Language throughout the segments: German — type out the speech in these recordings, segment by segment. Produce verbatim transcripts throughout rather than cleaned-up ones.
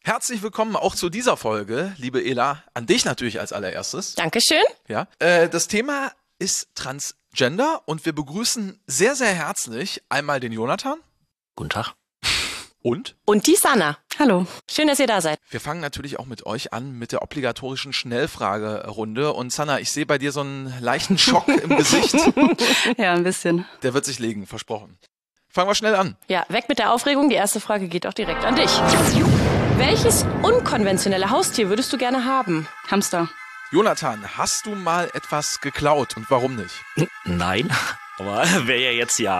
Herzlich willkommen auch zu dieser Folge, liebe Ela, an dich natürlich als allererstes. Dankeschön. Ja, äh, das Thema ist Transgender und wir begrüßen sehr, sehr herzlich einmal den Jonathan. Guten Tag. Und? Und die Sanna. Hallo. Schön, dass ihr da seid. Wir fangen natürlich auch mit euch an, mit der obligatorischen Schnellfragerunde. Und Sanna, ich sehe bei dir so einen leichten Schock im Gesicht. Ja, ein bisschen. Der wird sich legen, versprochen. Fangen wir schnell an. Ja, weg mit der Aufregung. Die erste Frage geht auch direkt an dich. Welches unkonventionelle Haustier würdest du gerne haben? Hamster. Jonathan, hast du mal etwas geklaut und warum nicht? Nein, aber wäre ja jetzt ja.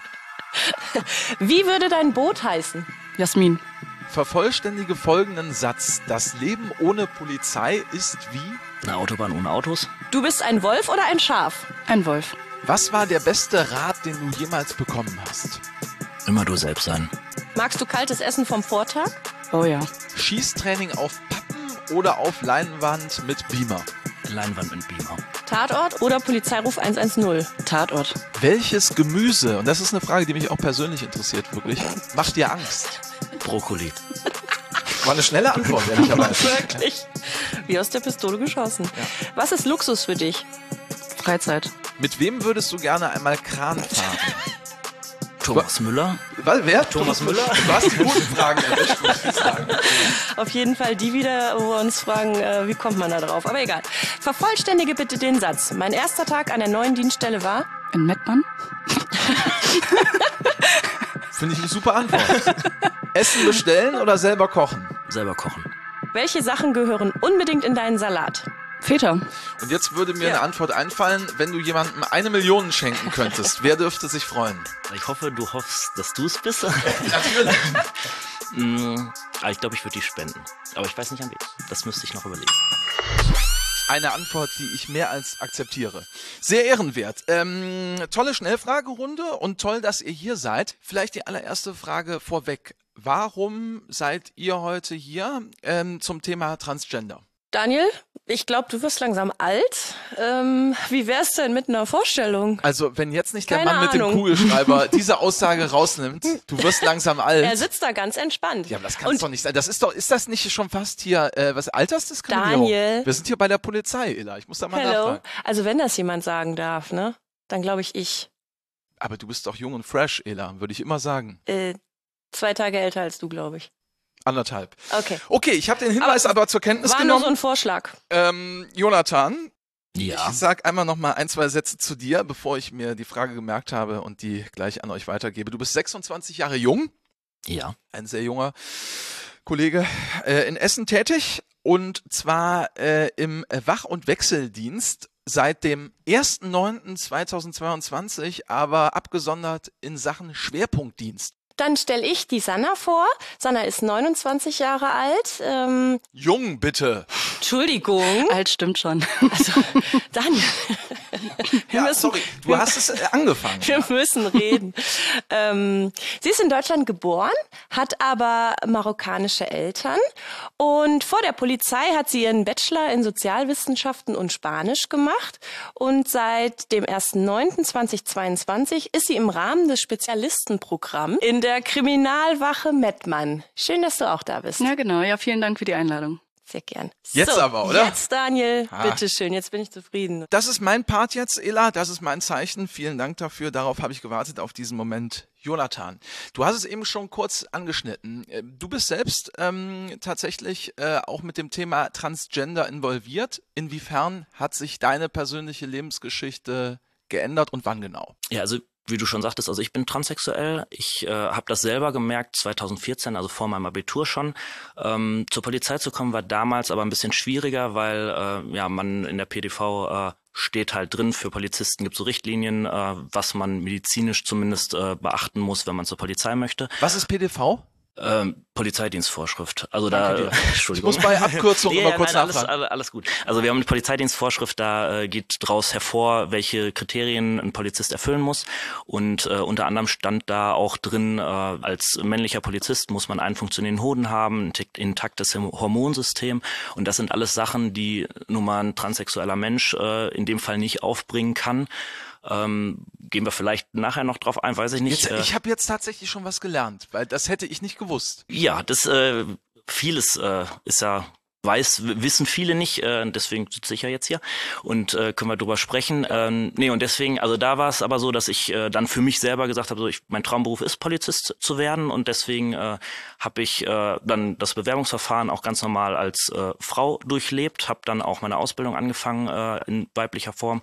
Wie würde dein Boot heißen? Jasmin. Vervollständige folgenden Satz. Das Leben ohne Polizei ist wie? Eine Autobahn ohne Autos? Du bist ein Wolf oder ein Schaf? Ein Wolf. Was war der beste Rat, den du jemals bekommen hast? Immer du selbst sein. Magst du kaltes Essen vom Vortag? Oh ja. Schießtraining auf Pappen oder auf Leinwand mit Beamer? Leinwand mit Beamer. Tatort oder Polizeiruf eins eins null? Tatort. Welches Gemüse, und das ist eine Frage, die mich auch persönlich interessiert, wirklich, macht dir Angst? Brokkoli. War eine schnelle Antwort, ehrlicherweise. Wirklich? Wie aus der Pistole geschossen. Ja. Was ist Luxus für dich? Freizeit. Mit wem würdest du gerne einmal Kran fahren? Thomas Müller. Was, wer? Thomas Müller. Du hast die guten Fragen erwischt, muss ich sagen. Auf jeden Fall die wieder, wo wir uns fragen, äh, wie kommt man da drauf? Aber egal. Vervollständige bitte den Satz. Mein erster Tag an der neuen Dienststelle war? In Mettmann. Finde ich eine super Antwort. Essen bestellen oder selber kochen? Selber kochen. Welche Sachen gehören unbedingt in deinen Salat? Feta. Und jetzt würde mir Ja. eine Antwort einfallen, wenn du jemandem eine Million schenken könntest, wer dürfte sich freuen? Ich hoffe, du hoffst, dass du es bist. Natürlich. mm, aber ich glaube, ich würde die spenden. Aber ich weiß nicht an wen. Das müsste ich noch überlegen. Eine Antwort, die ich mehr als akzeptiere. Sehr ehrenwert. Ähm, tolle Schnellfragerunde und toll, dass ihr hier seid. Vielleicht die allererste Frage vorweg. Warum seid ihr heute hier ähm, zum Thema Transgender? Daniel, ich glaube, du wirst langsam alt. Ähm, wie wär's denn mit einer Vorstellung? Also, wenn jetzt nicht der Keine Mann mit dem Ahnung. Kugelschreiber diese Aussage rausnimmt, du wirst langsam alt. Er sitzt da ganz entspannt. Ja, aber das kann Und doch nicht sein. Das ist doch, ist das nicht schon fast hier, äh, was, Altersdiskriminierung? Daniel. Wir sind hier bei der Polizei, Ela. Ich muss da mal Hello. nachfragen. Also wenn das jemand sagen darf, ne, dann glaube ich ich. Aber du bist doch jung und fresh, Ela, würde ich immer sagen. Äh, zwei Tage älter als du, glaube ich. Anderthalb. Okay. Okay, ich habe den Hinweis aber, zur Kenntnis War nur genommen. so ein Vorschlag. ähm, Jonathan, Ja. ich sag einmal noch mal ein, zwei Sätze zu dir, bevor ich mir die Frage gemerkt habe und die gleich an euch weitergebe. Du bist sechsundzwanzig Jahre jung, Ja. ein sehr junger Kollege, äh, in Essen tätig und zwar äh, im Wach- und Wechseldienst seit dem ersten neunten zweitausendzweiundzwanzig, aber abgesondert in Sachen Schwerpunktdienst. Dann stelle ich die Sanna vor. Sanna ist neunundzwanzig Jahre alt. Ähm, Jung, bitte. Entschuldigung. Alt stimmt schon. Also, Daniel. Wir Ja, müssen, sorry, du hast es äh, angefangen. Wir müssen reden. ähm, sie ist in Deutschland geboren, hat aber marokkanische Eltern und vor der Polizei hat sie ihren Bachelor in Sozialwissenschaften und Spanisch gemacht und seit dem ersten neunten zweitausendzweiundzwanzig ist sie im Rahmen des Spezialistenprogramms in der Kriminalwache Mettmann. Schön, dass du auch da bist. Ja, genau. Ja, vielen Dank für die Einladung. Sehr gern. Jetzt so, aber, oder? Jetzt, Daniel. Ah. Bitteschön, jetzt bin ich zufrieden. Das ist mein Part jetzt, Ela, das ist mein Zeichen. Vielen Dank dafür. Darauf habe ich gewartet, auf diesen Moment. Jonathan, du hast es eben schon kurz angeschnitten. Äh, Du bist selbst ähm, tatsächlich äh, auch mit dem Thema Transgender involviert. Inwiefern hat sich deine persönliche Lebensgeschichte geändert und wann genau? Ja, also wie du schon sagtest, also ich bin transsexuell. Ich äh, habe das selber gemerkt, zweitausendvierzehn, also vor meinem Abitur schon. Ähm, zur Polizei zu kommen war damals aber ein bisschen schwieriger, weil äh, ja man in der P D V äh, steht halt drin, für Polizisten gibt es so Richtlinien, äh, was man medizinisch zumindest äh, beachten muss, wenn man zur Polizei möchte. Was ist P D V? Ähm, Polizeidienstvorschrift. Also Danke da, dir. Entschuldigung. Ich muss bei Abkürzungen Ja, immer ja, kurz nein, alles, nachfragen. alles, alles gut. Also wir haben eine Polizeidienstvorschrift, da äh, geht draus hervor, welche Kriterien ein Polizist erfüllen muss. Und äh, unter anderem stand da auch drin, äh, als männlicher Polizist muss man einen funktionierenden Hoden haben, ein intaktes Hormonsystem. Und das sind alles Sachen, die nun mal ein transsexueller Mensch äh, in dem Fall nicht aufbringen kann. Ähm, gehen wir vielleicht nachher noch drauf ein, weiß ich nicht. Jetzt, ich habe jetzt tatsächlich schon was gelernt, weil das hätte ich nicht gewusst. Ja, das äh, vieles äh, ist ja weiß, wissen viele nicht, äh, deswegen sitze ich ja jetzt hier und äh, können wir drüber sprechen. Ähm, nee, und deswegen, also da war es aber so, dass ich äh, dann für mich selber gesagt habe, so ich, mein Traumberuf ist Polizist zu werden und deswegen äh, habe ich äh, dann das Bewerbungsverfahren auch ganz normal als äh, Frau durchlebt, habe dann auch meine Ausbildung angefangen äh, in weiblicher Form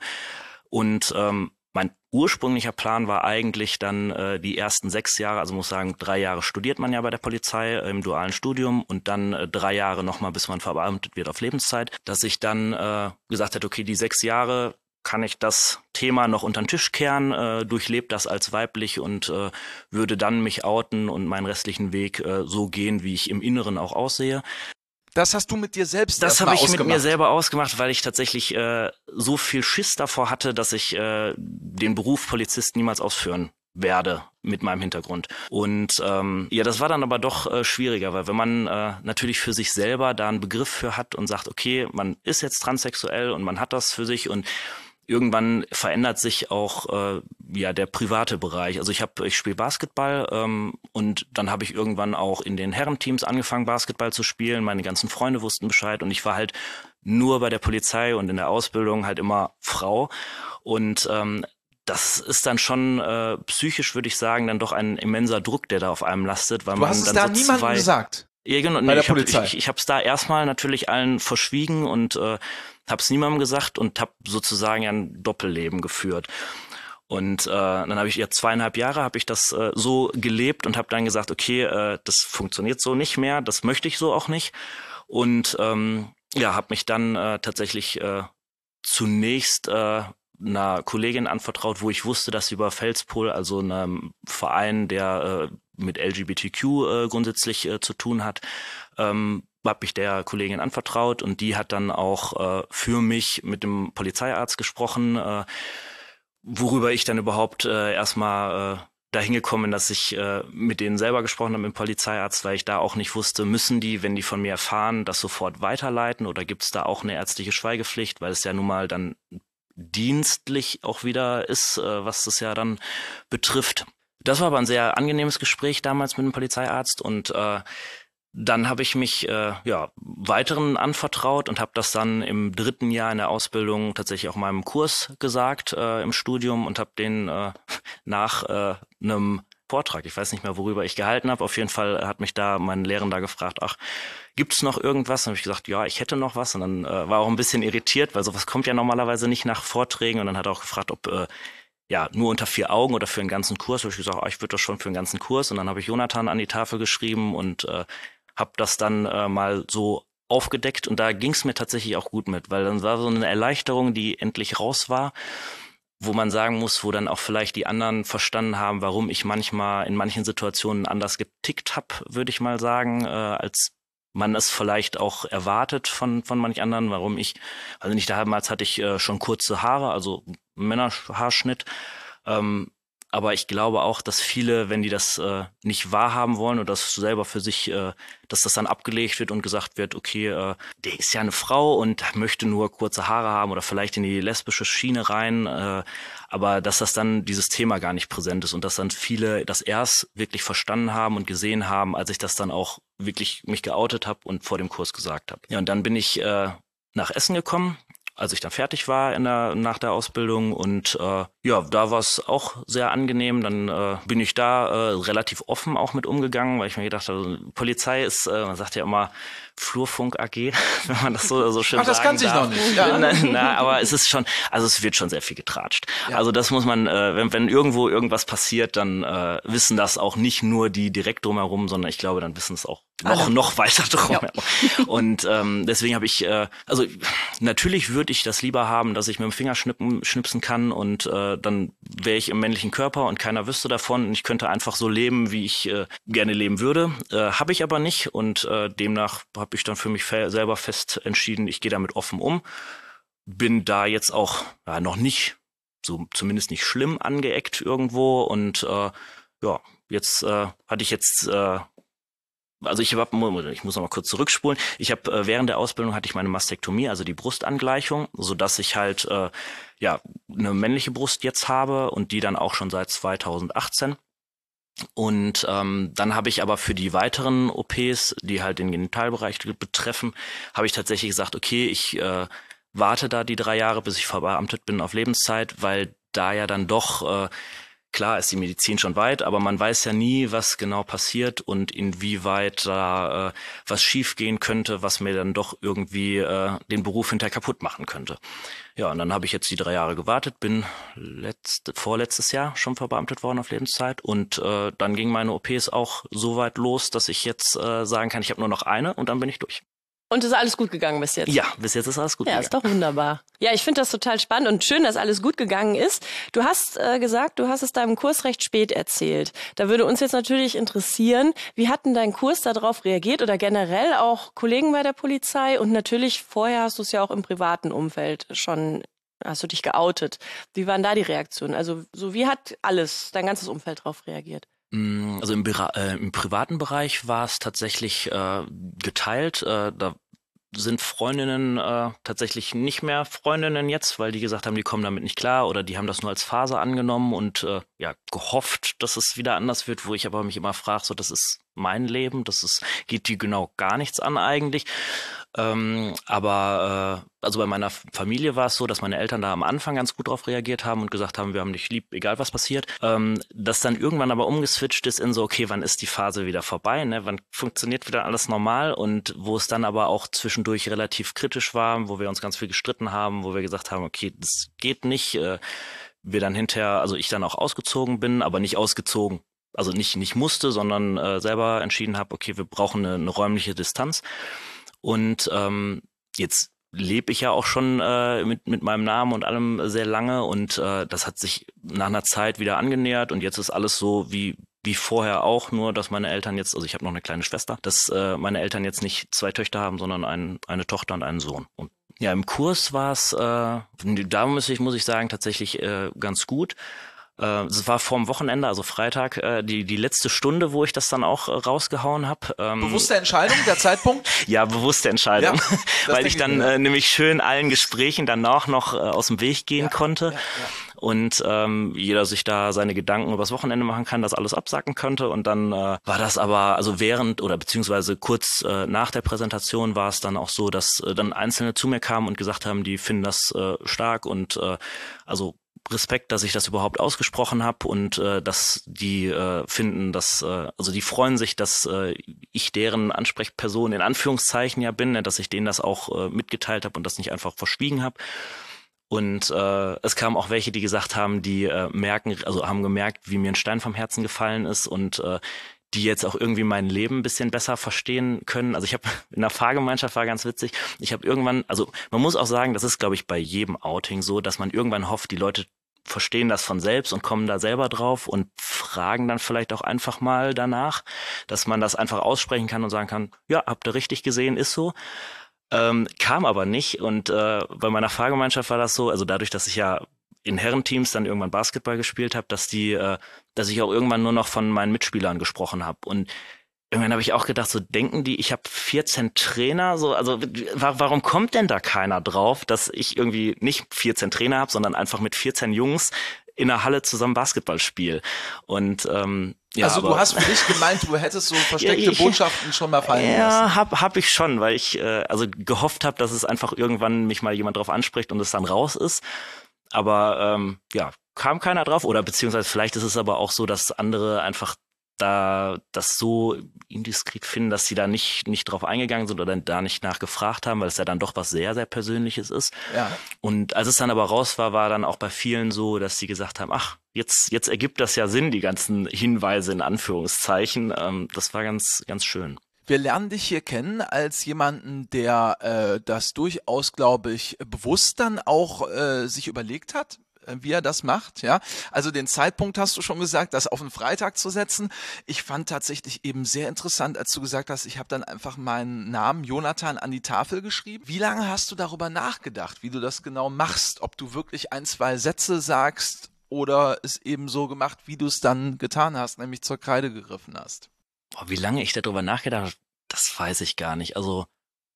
und ähm, mein ursprünglicher Plan war eigentlich dann äh, die ersten sechs Jahre, also muss sagen, drei Jahre studiert man ja bei der Polizei äh, im dualen Studium und dann äh, drei Jahre nochmal, bis man verbeamtet wird auf Lebenszeit, dass ich dann äh, gesagt hätte, okay, die sechs Jahre kann ich das Thema noch unter den Tisch kehren, äh, durchlebt das als weiblich und äh, würde dann mich outen und meinen restlichen Weg äh, so gehen, wie ich im Inneren auch aussehe. Das hast du mit dir selbst Das habe ich ausgemacht. mit mir selber ausgemacht, weil ich tatsächlich äh, so viel Schiss davor hatte, dass ich äh, den Beruf Polizist niemals ausführen werde mit meinem Hintergrund. Und ähm, ja, das war dann aber doch äh, schwieriger, weil wenn man äh, natürlich für sich selber da einen Begriff für hat und sagt, okay, man ist jetzt transsexuell und man hat das für sich und irgendwann verändert sich auch äh, ja der private Bereich. Also ich habe, ich spiele Basketball ähm, und dann habe ich irgendwann auch in den Herrenteams angefangen, Basketball zu spielen. Meine ganzen Freunde wussten Bescheid und ich war halt nur bei der Polizei und in der Ausbildung halt immer Frau. Und ähm, das ist dann schon äh, psychisch, würde ich sagen, dann doch ein immenser Druck, der da auf einem lastet, weil du man hast es dann da so niemandem zwei gesagt? Ja, genau. Bei Nee, der ich hab, Polizei? Ich, ich habe es da erstmal natürlich allen verschwiegen und äh, habe es niemandem gesagt und habe sozusagen ein Doppelleben geführt. Und äh, dann habe ich ja zweieinhalb Jahre habe ich das äh, so gelebt und habe dann gesagt, okay, äh, das funktioniert so nicht mehr, das möchte ich so auch nicht. Und ähm, ja, habe mich dann äh, tatsächlich äh, zunächst äh, einer Kollegin anvertraut, wo ich wusste, dass sie über Felspol, also einem Verein, der äh, mit L G B T Q äh, grundsätzlich äh, zu tun hat, ähm, habe ich der Kollegin anvertraut und die hat dann auch äh, für mich mit dem Polizeiarzt gesprochen, äh, worüber ich dann überhaupt äh, erstmal äh, dahin gekommen bin, dass ich äh, mit denen selber gesprochen habe, mit dem Polizeiarzt, weil ich da auch nicht wusste, müssen die, wenn die von mir erfahren, das sofort weiterleiten oder gibt es da auch eine ärztliche Schweigepflicht, weil es ja nun mal dann dienstlich auch wieder ist, äh, was das ja dann betrifft. Das war aber ein sehr angenehmes Gespräch damals mit dem Polizeiarzt und äh, dann habe ich mich äh, ja weiteren anvertraut und habe das dann im dritten Jahr in der Ausbildung tatsächlich auch meinem Kurs gesagt äh, im Studium und habe den äh, nach äh, einem Vortrag, ich weiß nicht mehr, worüber ich gehalten habe, auf jeden Fall hat mich da mein Lehrender gefragt, ach, gibt's noch irgendwas? Dann habe ich gesagt, ja, ich hätte noch was und dann äh, war auch ein bisschen irritiert, weil sowas kommt ja normalerweise nicht nach Vorträgen und dann hat er auch gefragt, ob äh, ja, nur unter vier Augen oder für einen ganzen Kurs. Da habe ich gesagt, ah, ich würde das schon für einen ganzen Kurs und dann habe ich Jonathan an die Tafel geschrieben und äh, habe das dann äh, mal so aufgedeckt und da ging es mir tatsächlich auch gut mit, weil dann war so eine Erleichterung, die endlich raus war, wo man sagen muss, wo dann auch vielleicht die anderen verstanden haben, warum ich manchmal in manchen Situationen anders getickt habe, würde ich mal sagen, äh, als man es vielleicht auch erwartet von von manch anderen, warum ich, also nicht damals hatte ich äh, schon kurze Haare, also Männerhaarschnitt, ähm, aber ich glaube auch, dass viele, wenn die das äh, nicht wahrhaben wollen oder das selber für sich, äh, dass das dann abgelegt wird und gesagt wird, okay, äh, der ist ja eine Frau und möchte nur kurze Haare haben oder vielleicht in die lesbische Schiene rein, äh, aber dass das dann dieses Thema gar nicht präsent ist und dass dann viele das erst wirklich verstanden haben und gesehen haben, als ich das dann auch wirklich mich geoutet habe und vor dem Kurs gesagt habe. Ja, und dann bin ich äh, nach Essen gekommen, als ich dann fertig war in der, nach der Ausbildung und äh, ja, da war es auch sehr angenehm. Dann äh, bin ich da äh, relativ offen auch mit umgegangen, weil ich mir gedacht habe, Polizei ist, äh, man sagt ja immer Flurfunk A G, wenn man das so, so schön Ach, das sagen kann sich darf. noch nicht. Ja. Na, na, aber es ist schon, also es wird schon sehr viel getratscht. Ja. Also das muss man, äh, wenn, wenn irgendwo irgendwas passiert, dann äh, wissen das auch nicht nur die direkt drumherum, sondern ich glaube, dann wissen es auch noch, Alle. noch weiter drumherum. Ja. Und ähm, deswegen habe ich, äh, also natürlich würde ich das lieber haben, dass ich mit dem Finger schnippen, schnipsen kann und äh, dann wäre ich im männlichen Körper und keiner wüsste davon und ich könnte einfach so leben, wie ich äh, gerne leben würde. Äh, habe ich aber nicht und äh, demnach habe ich dann für mich fe- selber fest entschieden, ich gehe damit offen um. Bin da jetzt auch ja, noch nicht, so zumindest nicht schlimm angeeckt irgendwo und äh, ja, jetzt äh, hatte ich jetzt äh, Also ich hab, ich muss noch mal kurz zurückspulen. Ich habe äh, während der Ausbildung hatte ich meine Mastektomie, also die Brustangleichung, so dass ich halt äh, ja eine männliche Brust jetzt habe und die dann auch schon seit zweitausendachtzehn. Und ähm, dann habe ich aber für die weiteren O Ps, die halt den Genitalbereich betreffen, habe ich tatsächlich gesagt, okay, ich äh, warte da die drei Jahre, bis ich verbeamtet bin auf Lebenszeit, weil da ja dann doch, äh, klar ist die Medizin schon weit, aber man weiß ja nie, was genau passiert und inwieweit da äh, was schiefgehen könnte, was mir dann doch irgendwie äh, den Beruf hinterher kaputt machen könnte. Ja, und dann habe ich jetzt die drei Jahre gewartet, bin letzte, vorletztes Jahr schon verbeamtet worden auf Lebenszeit und äh, dann gingen meine O Ps auch so weit los, dass ich jetzt äh, sagen kann, ich habe nur noch eine und dann bin ich durch. Und ist alles gut gegangen bis jetzt? Ja, bis jetzt ist alles gut ja, gegangen. Ja, ist doch wunderbar. Ja, ich finde das total spannend und schön, dass alles gut gegangen ist. Du hast äh, gesagt, du hast es deinem Kurs recht spät erzählt. Da würde uns jetzt natürlich interessieren, wie hat denn dein Kurs darauf reagiert oder generell auch Kollegen bei der Polizei? Und natürlich vorher hast du es ja auch im privaten Umfeld schon, hast du dich geoutet. Wie waren da die Reaktionen? Also so wie hat alles, dein ganzes Umfeld darauf reagiert? Also im, äh, im privaten Bereich war es tatsächlich äh, geteilt. Äh, da sind Freundinnen äh, tatsächlich nicht mehr Freundinnen jetzt, weil die gesagt haben, die kommen damit nicht klar oder die haben das nur als Phase angenommen und äh, ja gehofft, dass es wieder anders wird, wo ich aber mich immer frage, so das ist mein Leben, das ist, geht die genau gar nichts an eigentlich. Ähm, aber äh, also bei meiner Familie war es so, dass meine Eltern da am Anfang ganz gut drauf reagiert haben und gesagt haben, wir haben dich lieb, egal was passiert. Ähm, das dann irgendwann aber umgeswitcht ist in so, okay, wann ist die Phase wieder vorbei, ne? Wann funktioniert wieder alles normal und wo es dann aber auch zwischendurch relativ kritisch war, wo wir uns ganz viel gestritten haben, wo wir gesagt haben, okay, das geht nicht. Äh, wir dann hinterher, also ich dann auch ausgezogen bin, aber nicht ausgezogen, also nicht nicht musste, sondern äh, selber entschieden habe, okay, wir brauchen eine, eine räumliche Distanz. Und ähm, jetzt lebe ich ja auch schon äh, mit mit meinem Namen und allem sehr lange und äh, das hat sich nach einer Zeit wieder angenähert und jetzt ist alles so wie wie vorher auch, nur dass meine Eltern jetzt, also ich habe noch eine kleine Schwester, dass äh, meine Eltern jetzt nicht zwei Töchter haben, sondern ein, eine Tochter und einen Sohn. Und ja, im Kurs war es, äh, da muss ich muss ich sagen, tatsächlich äh, ganz gut. Es war vorm Wochenende, also Freitag, die die letzte Stunde, wo ich das dann auch rausgehauen habe. Bewusste Entscheidung, der Zeitpunkt? Ja, bewusste Entscheidung, ja, weil ich dann äh, nämlich schön allen Gesprächen dann auch noch äh, aus dem Weg gehen ja, konnte ja, ja. und ähm, jeder sich da seine Gedanken übers Wochenende machen kann, das alles absacken könnte und dann äh, war das aber, also während oder beziehungsweise kurz äh, nach der Präsentation war es dann auch so, dass äh, dann Einzelne zu mir kamen und gesagt haben, die finden das äh, stark und äh, also Respekt, dass ich das überhaupt ausgesprochen habe und äh, dass die äh, finden, dass äh, also die freuen sich, dass äh, ich deren Ansprechperson in Anführungszeichen ja bin, ne, dass ich denen das auch äh, mitgeteilt habe und das nicht einfach verschwiegen habe. Und äh, es kamen auch welche, die gesagt haben, die äh, merken, also haben gemerkt, wie mir ein Stein vom Herzen gefallen ist und äh, die jetzt auch irgendwie mein Leben ein bisschen besser verstehen können. Also ich habe in der Fahrgemeinschaft war ganz witzig. Ich habe irgendwann, also man muss auch sagen, das ist glaube ich bei jedem Outing so, dass man irgendwann hofft, die Leute verstehen das von selbst und kommen da selber drauf und fragen dann vielleicht auch einfach mal danach, dass man das einfach aussprechen kann und sagen kann, ja, habt ihr richtig gesehen, ist so. Ähm, kam aber nicht und äh, bei meiner Fahrgemeinschaft war das so, also dadurch, dass ich ja in Herrenteams dann irgendwann Basketball gespielt habe, dass die, äh, dass ich auch irgendwann nur noch von meinen Mitspielern gesprochen habe und irgendwann habe ich auch gedacht, so denken die, ich habe vierzehn Trainer, so also warum kommt denn da keiner drauf, dass ich irgendwie nicht vierzehn Trainer habe, sondern einfach mit vierzehn Jungs in der Halle zusammen Basketball spiele. Und ähm, ja, also aber, du hast für dich gemeint, du hättest so versteckte ja, ich, Botschaften schon mal fallen ja, lassen. Ja, hab hab ich schon, weil ich äh, also gehofft habe, dass es einfach irgendwann mich mal jemand drauf anspricht und es dann raus ist. Aber ähm, ja, kam keiner drauf oder beziehungsweise vielleicht ist es aber auch so, dass andere einfach da das so indiskret finden, dass sie da nicht nicht drauf eingegangen sind oder da nicht nachgefragt haben, weil es ja dann doch was sehr, sehr Persönliches ist. Ja. Und als es dann aber raus war, war dann auch bei vielen so, dass sie gesagt haben, ach, jetzt jetzt ergibt das ja Sinn, die ganzen Hinweise in Anführungszeichen. Ähm, das war ganz, ganz schön. Wir lernen dich hier kennen als jemanden, der äh, das durchaus, glaube ich, bewusst dann auch äh, sich überlegt hat, wie er das macht, ja. Also den Zeitpunkt hast du schon gesagt, das auf den Freitag zu setzen. Ich fand tatsächlich eben sehr interessant, als du gesagt hast, ich habe dann einfach meinen Namen Jonathan an die Tafel geschrieben. Wie lange hast du darüber nachgedacht, wie du das genau machst? Ob du wirklich ein, zwei Sätze sagst oder es eben so gemacht, wie du es dann getan hast, nämlich zur Kreide gegriffen hast? Boah, wie lange ich darüber nachgedacht habe, das weiß ich gar nicht. Also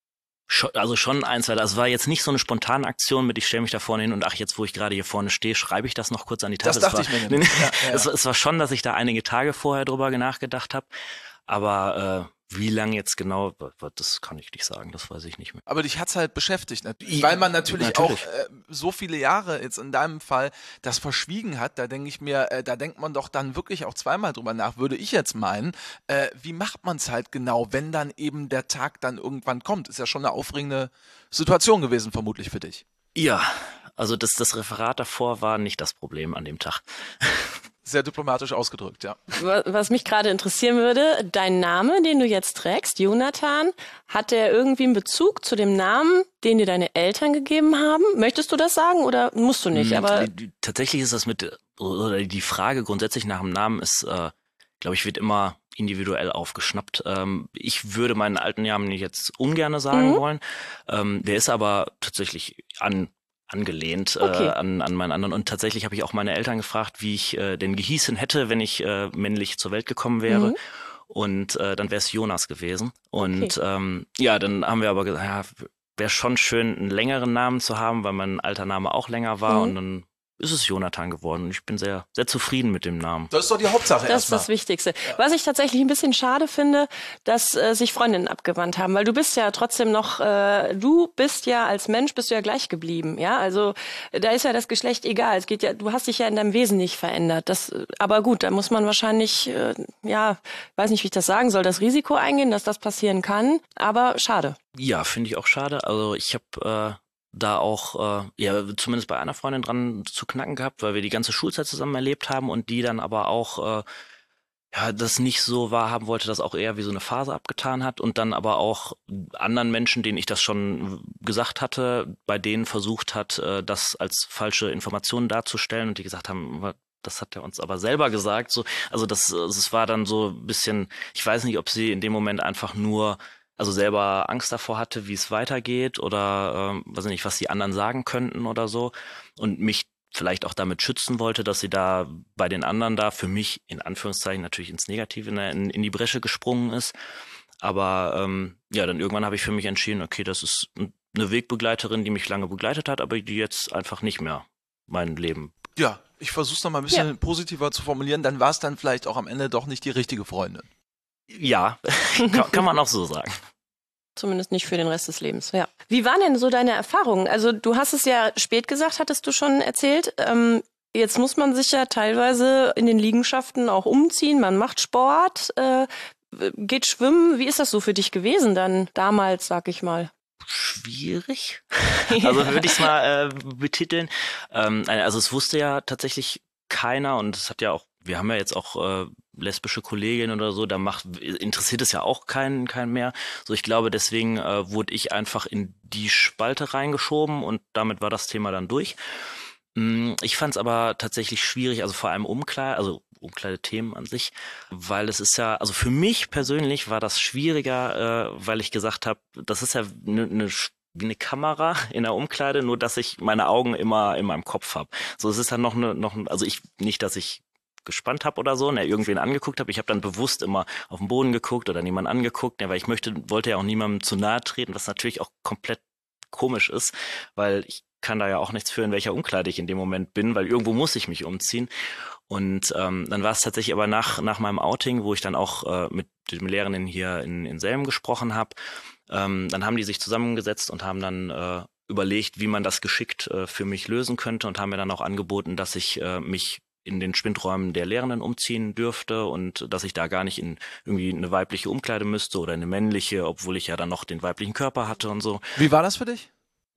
Also schon ein, zwei, das war jetzt nicht so eine spontane Aktion mit, ich stelle mich da vorne hin und ach, jetzt wo ich gerade hier vorne stehe, schreibe ich das noch kurz an die Tafel. Das dachte es war, ich mir. Nee, ja, ja. es, es war schon, dass ich da einige Tage vorher drüber nachgedacht habe, aber äh, wie lange jetzt genau, das kann ich nicht sagen, das weiß ich nicht mehr. Aber dich hat's halt beschäftigt, natürlich. Ja, Weil man natürlich, natürlich. auch äh, so viele Jahre jetzt in deinem Fall das verschwiegen hat, da denke ich mir, äh, da denkt man doch dann wirklich auch zweimal drüber nach, würde ich jetzt meinen. Äh, wie macht man es halt genau, wenn dann eben der Tag dann irgendwann kommt? Ist ja schon eine aufregende Situation gewesen, vermutlich für dich. Ja, also das, das Referat davor war nicht das Problem an dem Tag. Sehr diplomatisch ausgedrückt, ja. Was mich gerade interessieren würde, dein Name, den du jetzt trägst, Jonathan, hat der irgendwie einen Bezug zu dem Namen, den dir deine Eltern gegeben haben? Möchtest du das sagen oder musst du nicht? Aber tatsächlich ist das mit, oder die Frage grundsätzlich nach dem Namen ist, äh, glaube ich, wird immer individuell aufgeschnappt. Ähm, ich würde meinen alten Namen jetzt ungerne sagen Mhm. wollen. Ähm, der ist aber tatsächlich an angelehnt Okay. äh, an, an meinen anderen. Und tatsächlich habe ich auch meine Eltern gefragt, wie ich äh, denn gehießen hätte, wenn ich äh, männlich zur Welt gekommen wäre. Mhm. Und äh, dann wäre es Jonas gewesen. Und Okay. ähm, ja, dann haben wir aber gesagt, ja, wäre schon schön, einen längeren Namen zu haben, weil mein alter Name auch länger war. Mhm. Und dann ist es Jonathan geworden. Und ich bin sehr, sehr zufrieden mit dem Namen. Das ist doch die Hauptsache das ist erstmal. das Wichtigste. Was ich tatsächlich ein bisschen schade finde, dass äh, sich Freundinnen abgewandt haben, weil du bist ja trotzdem noch, äh, du bist ja als Mensch, bist du ja gleich geblieben, ja, also äh, da ist ja das Geschlecht egal, es geht ja, du hast dich ja in deinem Wesen nicht verändert, das, äh, aber gut, da muss man wahrscheinlich, äh, ja, weiß nicht, wie ich das sagen soll, das Risiko eingehen, dass das passieren kann, aber schade. Ja, finde ich auch schade. Also ich habe äh, da auch, äh, ja, zumindest bei einer Freundin dran zu knacken gehabt, weil wir die ganze Schulzeit zusammen erlebt haben und die dann aber auch äh, ja, das nicht so wahrhaben wollte, das auch eher wie so eine Phase abgetan hat und dann aber auch anderen Menschen, denen ich das schon gesagt hatte, bei denen versucht hat, äh, das als falsche Informationen darzustellen und die gesagt haben, das hat er uns aber selber gesagt. So, also das, das war dann so ein bisschen, ich weiß nicht, ob sie in dem Moment einfach nur also selber Angst davor hatte, wie es weitergeht oder ähm, weiß nicht, was die anderen sagen könnten oder so und mich vielleicht auch damit schützen wollte, dass sie da bei den anderen da für mich in Anführungszeichen natürlich ins Negative in, in die Bresche gesprungen ist. Aber ähm, ja, dann irgendwann habe ich für mich entschieden, okay, das ist eine Wegbegleiterin, die mich lange begleitet hat, aber die jetzt einfach nicht mehr mein Leben. Ja, ich versuche es nochmal ein bisschen Ja. positiver zu formulieren, dann war es dann vielleicht auch am Ende doch nicht die richtige Freundin. Ja, kann, kann man auch so sagen. Zumindest nicht für den Rest des Lebens, ja. Wie waren denn so deine Erfahrungen? Also du hast es ja spät gesagt, hattest du schon erzählt. Ähm, jetzt muss man sich ja teilweise in den Liegenschaften auch umziehen. Man macht Sport, äh, geht schwimmen. Wie ist das so für dich gewesen dann damals, sag ich mal? Schwierig. Also würde ich es mal äh, betiteln. Ähm, also es wusste ja tatsächlich keiner und es hat ja auch, wir haben ja jetzt auch äh, lesbische Kolleginnen oder so, da macht interessiert es ja auch keinen keinen mehr. So, ich glaube, deswegen äh, wurde ich einfach in die Spalte reingeschoben und damit war das Thema dann durch. Mm, Ich fand es aber tatsächlich schwierig, also vor allem Umkleide, also Umkleidethemen an sich, weil es ist ja, also für mich persönlich war das schwieriger, äh, weil ich gesagt habe, das ist ja eine ne, wie eine Kamera in der Umkleide, nur dass ich meine Augen immer in meinem Kopf habe. So, es ist dann noch eine, noch, also ich, nicht, dass ich gespannt habe oder so, ne, irgendwen angeguckt habe. Ich habe dann bewusst immer auf den Boden geguckt oder niemanden angeguckt, ne, weil ich möchte, wollte ja auch niemandem zu nahe treten, was natürlich auch komplett komisch ist, weil ich kann da ja auch nichts für, in welcher Umkleide ich in dem Moment bin, weil irgendwo muss ich mich umziehen. Und ähm, dann war es tatsächlich aber nach nach meinem Outing, wo ich dann auch äh, mit dem Lehrenden hier in, in Selm gesprochen habe, ähm, dann haben die sich zusammengesetzt und haben dann äh, überlegt, wie man das geschickt äh, für mich lösen könnte und haben mir dann auch angeboten, dass ich äh, mich in den Schwindräumen der Lehrenden umziehen dürfte und dass ich da gar nicht in irgendwie eine weibliche Umkleide müsste oder eine männliche, obwohl ich ja dann noch den weiblichen Körper hatte und so. Wie war das für dich?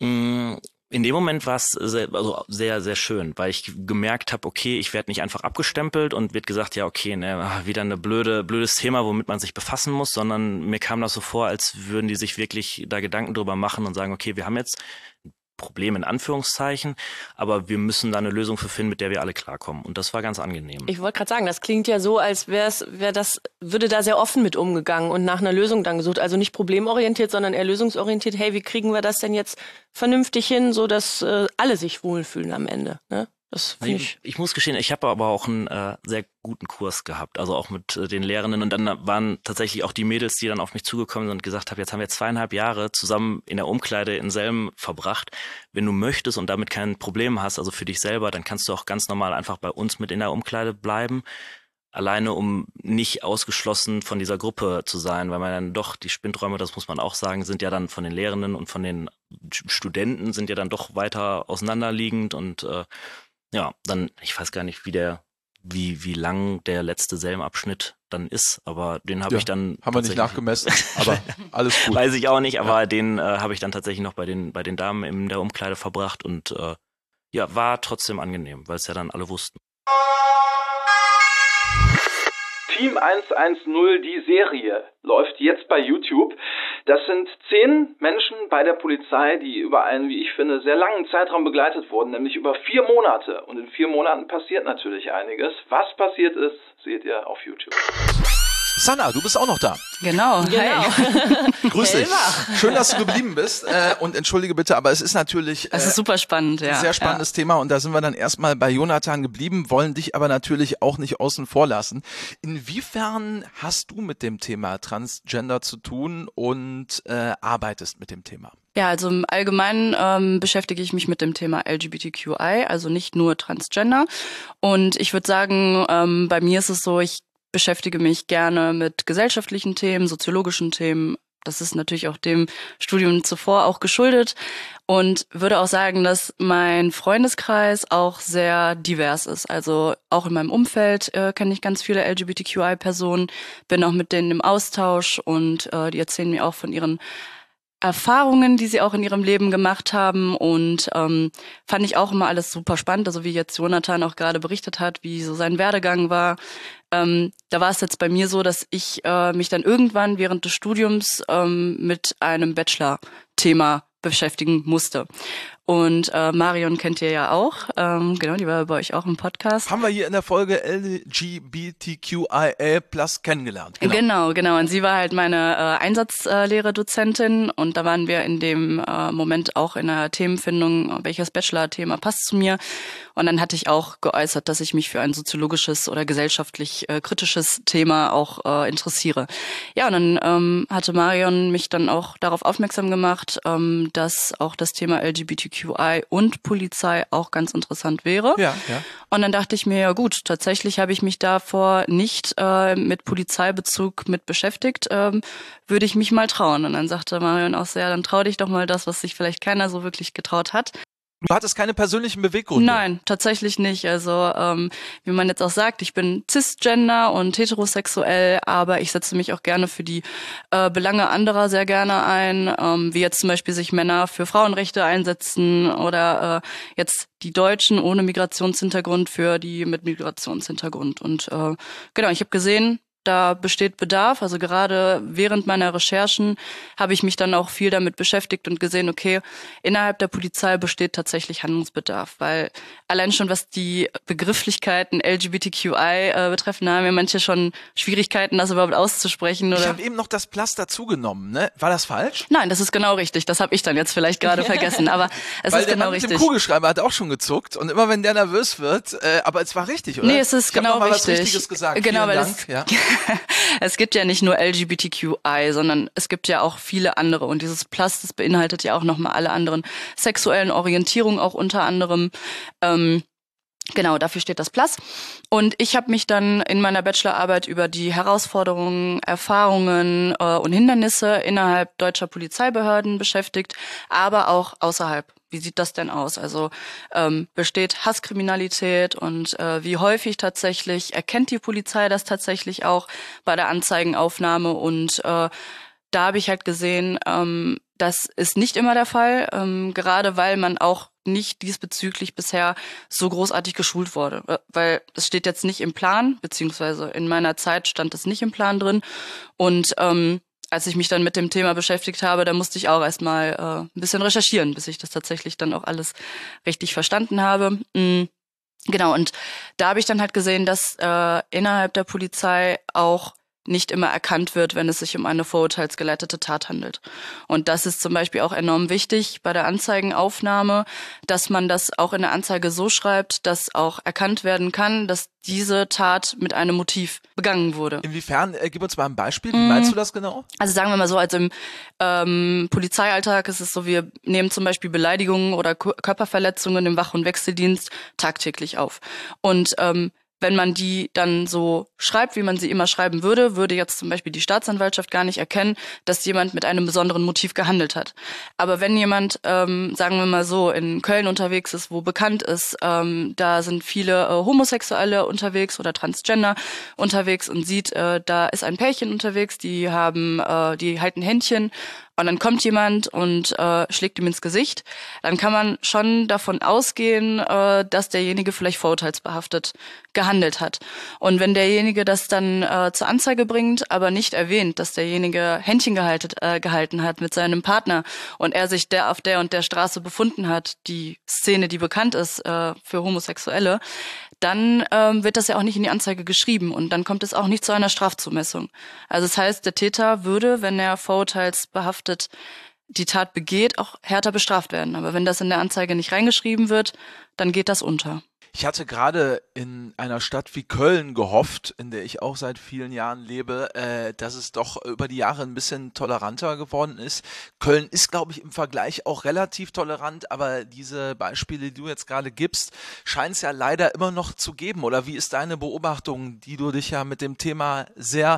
In dem Moment war es sehr, also sehr, sehr schön, weil ich gemerkt habe, okay, ich werde nicht einfach abgestempelt und wird gesagt, ja, okay, ne, wieder eine blöde, blödes Thema, womit man sich befassen muss, sondern mir kam das so vor, als würden die sich wirklich da Gedanken drüber machen und sagen, okay, wir haben jetzt ein Problem in Anführungszeichen, aber wir müssen da eine Lösung für finden, mit der wir alle klarkommen. Und das war ganz angenehm. Ich wollte gerade sagen, das klingt ja so, als wär's, wär das, würde da sehr offen mit umgegangen und nach einer Lösung dann gesucht. Also nicht problemorientiert, sondern eher lösungsorientiert. Hey, wie kriegen wir das denn jetzt vernünftig hin, so dass äh, alle sich wohlfühlen am Ende? Ne? Das finde ich. Ich muss gestehen, ich habe aber auch einen äh, sehr guten Kurs gehabt, also auch mit äh, den Lehrenden. Und dann waren tatsächlich auch die Mädels, die dann auf mich zugekommen sind und gesagt haben, jetzt haben wir zweieinhalb Jahre zusammen in der Umkleide in Selm verbracht. Wenn du möchtest und damit kein Problem hast, also für dich selber, dann kannst du auch ganz normal einfach bei uns mit in der Umkleide bleiben. Alleine um nicht ausgeschlossen von dieser Gruppe zu sein, weil man dann doch, die Spinträume, das muss man auch sagen, sind ja dann von den Lehrenden und von den Studenten sind ja dann doch weiter auseinanderliegend und äh, ja, dann, ich weiß gar nicht, wie der, wie, wie lang der letzte Selm-Abschnitt dann ist, aber den habe Ja, ich dann. Haben wir nicht nachgemessen, aber alles gut. Weiß ich auch nicht, aber Ja. den äh, habe ich dann tatsächlich noch bei den, bei den Damen in der Umkleide verbracht und äh, ja, war trotzdem angenehm, weil es ja dann alle wussten. Team hundertzehn, die Serie, läuft jetzt bei YouTube. Das sind zehn Menschen bei der Polizei, die über einen, wie ich finde, sehr langen Zeitraum begleitet wurden, nämlich über vier Monate. Und in vier Monaten passiert natürlich einiges. Was passiert ist, seht ihr auf YouTube. Sanna, du bist auch noch da. Genau. Genau. Grüß dich. Helma. Schön, dass du geblieben bist. Äh, und entschuldige bitte, aber es ist natürlich äh, Es ist super spannend, ja. ein sehr spannendes Thema. Und da sind wir dann erstmal bei Jonathan geblieben, wollen dich aber natürlich auch nicht außen vor lassen. Inwiefern hast du mit dem Thema Transgender zu tun und äh, arbeitest mit dem Thema? Ja, also im Allgemeinen ähm, beschäftige ich mich mit dem Thema L G B T Q I, also nicht nur Transgender. Und ich würde sagen, ähm, bei mir ist es so, ich beschäftige mich gerne mit gesellschaftlichen Themen, soziologischen Themen. Das ist natürlich auch dem Studium zuvor auch geschuldet und würde auch sagen, dass mein Freundeskreis auch sehr divers ist. Also auch in meinem Umfeld äh, kenne ich ganz viele L G B T Q I-Personen, bin auch mit denen im Austausch und äh, die erzählen mir auch von ihren Erfahrungen, die sie auch in ihrem Leben gemacht haben und ähm, fand ich auch immer alles super spannend, also wie jetzt Jonathan auch gerade berichtet hat, wie so sein Werdegang war. Ähm, da war es jetzt bei mir so, dass ich äh, mich dann irgendwann während des Studiums ähm, mit einem Bachelor-Thema beschäftigen musste. Und äh, Marion kennt ihr ja auch, ähm, genau, die war bei euch auch im Podcast. Haben wir hier in der Folge L G B T Q I A plus kennengelernt. Genau. genau, genau. Und sie war halt meine äh, Einsatzlehre-Dozentin und da waren wir in dem äh, Moment auch in der Themenfindung, welches Bachelor-Thema passt zu mir. Und dann hatte ich auch geäußert, dass ich mich für ein soziologisches oder gesellschaftlich äh, kritisches Thema auch äh, interessiere. Ja, und dann ähm, hatte Marion mich dann auch darauf aufmerksam gemacht, ähm, dass auch das Thema L G B T Q I und Polizei auch ganz interessant wäre. Ja, ja. Und dann dachte ich mir, ja gut, tatsächlich habe ich mich davor nicht äh, mit Polizeibezug mit beschäftigt, ähm, würde ich mich mal trauen. Und dann sagte Marion auch so, ja, dann trau dich doch mal das, was sich vielleicht keiner so wirklich getraut hat. Du hattest keine persönlichen Beweggründe? Nein, tatsächlich nicht. Also ähm, wie man jetzt auch sagt, ich bin cisgender und heterosexuell, aber ich setze mich auch gerne für die äh, Belange anderer sehr gerne ein, ähm, wie jetzt zum Beispiel sich Männer für Frauenrechte einsetzen oder äh, jetzt die Deutschen ohne Migrationshintergrund für die mit Migrationshintergrund. Und äh, genau, ich habe gesehen, da besteht Bedarf. Also gerade während meiner Recherchen habe ich mich dann auch viel damit beschäftigt und gesehen, okay, innerhalb der Polizei besteht tatsächlich Handlungsbedarf, weil allein schon was die Begrifflichkeiten L G B T Q I äh, betreffen, haben ja manche schon Schwierigkeiten, das überhaupt auszusprechen. Oder? Ich habe eben noch das Plus dazugenommen, ne? War das falsch? Nein, das ist genau richtig. Das habe ich dann jetzt vielleicht gerade vergessen, aber es Weil ist der genau Mann mit richtig. dem Kugelschreiber hat auch schon gezuckt und immer wenn der nervös wird, äh, aber es war richtig, oder? Nee, es ist ich hab genau noch mal richtig. was Richtiges gesagt. Genau, Vielen weil Dank. es, Ja. es gibt ja nicht nur L G B T Q I, sondern es gibt ja auch viele andere. Und dieses Plus, das beinhaltet ja auch nochmal alle anderen sexuellen Orientierungen auch unter anderem. Ähm, Genau, dafür steht das Plus. Und ich habe mich dann in meiner Bachelorarbeit über die Herausforderungen, Erfahrungen äh, und Hindernisse innerhalb deutscher Polizeibehörden beschäftigt, aber auch außerhalb. Wie sieht das denn aus? Also ähm, besteht Hasskriminalität und äh, wie häufig tatsächlich erkennt die Polizei das tatsächlich auch bei der Anzeigenaufnahme? Und äh, da habe ich halt gesehen, ähm, das ist nicht immer der Fall, ähm, gerade weil man auch nicht diesbezüglich bisher so großartig geschult wurde. Weil es steht jetzt nicht im Plan, beziehungsweise in meiner Zeit stand es nicht im Plan drin. Und ähm, als ich mich dann mit dem Thema beschäftigt habe, da musste ich auch erstmal äh, ein bisschen recherchieren, bis ich das tatsächlich dann auch alles richtig verstanden habe. Mhm. Genau, und da habe ich dann halt gesehen, dass äh, innerhalb der Polizei auch nicht immer erkannt wird, wenn es sich um eine vorurteilsgeleitete Tat handelt. Und das ist zum Beispiel auch enorm wichtig bei der Anzeigenaufnahme, dass man das auch in der Anzeige so schreibt, dass auch erkannt werden kann, dass diese Tat mit einem Motiv begangen wurde. Inwiefern? Äh, gib uns mal ein Beispiel. Wie meinst du das genau? Also sagen wir mal so, als im ähm, Polizeialltag ist es so, wir nehmen zum Beispiel Beleidigungen oder K- Körperverletzungen im Wach- und Wechseldienst tagtäglich auf. Und ähm, wenn man die dann so schreibt, wie man sie immer schreiben würde, würde jetzt zum Beispiel die Staatsanwaltschaft gar nicht erkennen, dass jemand mit einem besonderen Motiv gehandelt hat. Aber wenn jemand, ähm, sagen wir mal so, in Köln unterwegs ist, wo bekannt ist, ähm, da sind viele äh, Homosexuelle unterwegs oder Transgender unterwegs und sieht, äh, da ist ein Pärchen unterwegs, die haben, äh, die halten Händchen, und dann kommt jemand und äh, schlägt ihm ins Gesicht, dann kann man schon davon ausgehen, äh, dass derjenige vielleicht vorurteilsbehaftet gehandelt hat. Und wenn derjenige das dann äh, zur Anzeige bringt, aber nicht erwähnt, dass derjenige Händchen gehalten, äh, gehalten hat mit seinem Partner und er sich der auf der und der Straße befunden hat, die Szene, die bekannt ist äh, für Homosexuelle, dann ähm, wird das ja auch nicht in die Anzeige geschrieben und dann kommt es auch nicht zu einer Strafzumessung. Also das heißt, der Täter würde, wenn er vorurteilsbehaftet die Tat begeht, auch härter bestraft werden. Aber wenn das in der Anzeige nicht reingeschrieben wird, dann geht das unter. Ich hatte gerade in einer Stadt wie Köln gehofft, in der ich auch seit vielen Jahren lebe, äh, dass es doch über die Jahre ein bisschen toleranter geworden ist. Köln ist, glaube ich, im Vergleich auch relativ tolerant, aber diese Beispiele, die du jetzt gerade gibst, scheint es ja leider immer noch zu geben. Oder wie ist deine Beobachtung, die du dich ja mit dem Thema sehr